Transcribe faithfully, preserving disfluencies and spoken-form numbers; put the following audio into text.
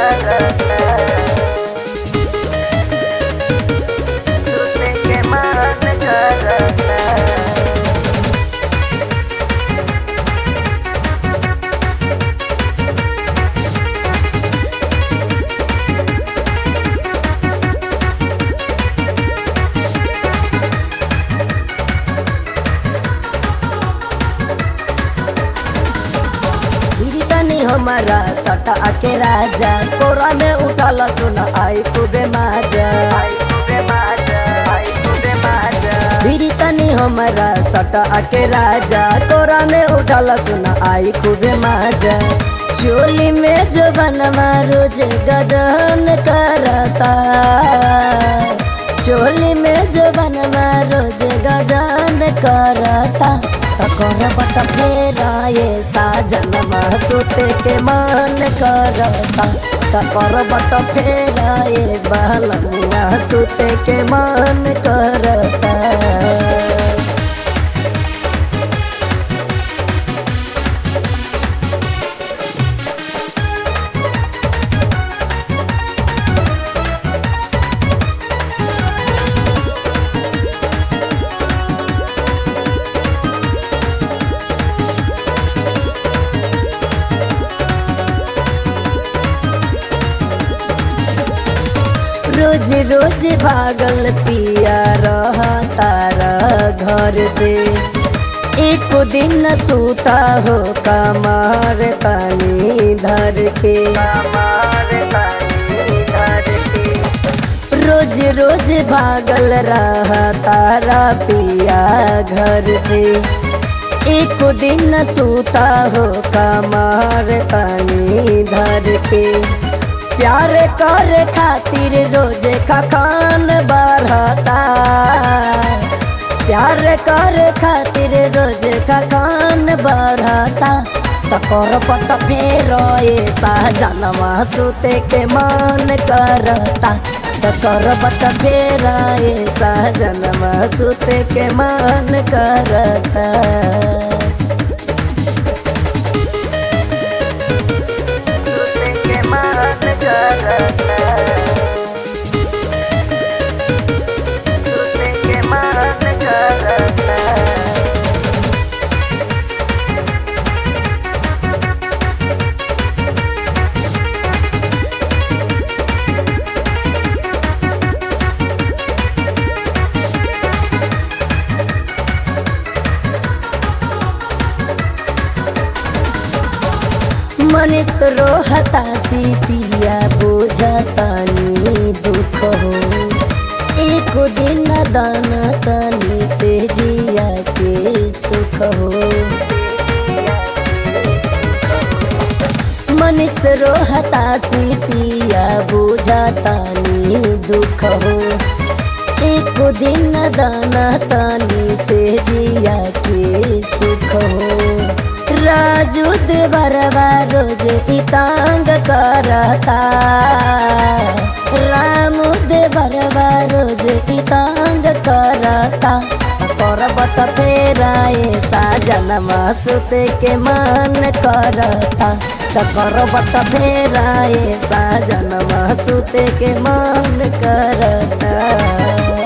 करता सुते के मन करता। हमारा सटा के राजा कोरा में उठल सुना आई खूबे माजा धीरी तनी हमारा सटा के राजा कोरा में उठल सुना आई खूबे माजा चोली में जो बनवा रोज गजन करता चोली में जो बनवा रोज गजन करता तकर बट फेरा ये साजनमा सुते के मन करता तकर बट फेरा ये बहलनिया सुते के मन करता। रोज रोज भागल पिया रहा तारा घर से एक दिन न सूता हो कमर पानी धर के रोज रोज भागल रहा तारा पिया घर से एक दिन न सूता हो कमर पानी धर के प्यार करे खातिर रोज खखान बढ़ता प्यार करे खातिर रोज खखान बढ़ता तकर पट फेर ये साजनमा सुते के मन करता तकर पट फेर ये साजनमा सुते के मन करता। मनीष रोहतासी पिया बुझतानी दुख हो एक दिन दाना तनी से जिया के सुख हो मनीष रोहतासी पिया बुझतानी दुख हो एक दिन दाना तनी से जिया के सुख हो राजू देवरवा रोज इतांग करता रामू देवरवा रोज इतांग करता तकर बट फेरा ये साजनमा सुते के मन करता तकर बट फेरा ये साजनमा सुते के मन करता।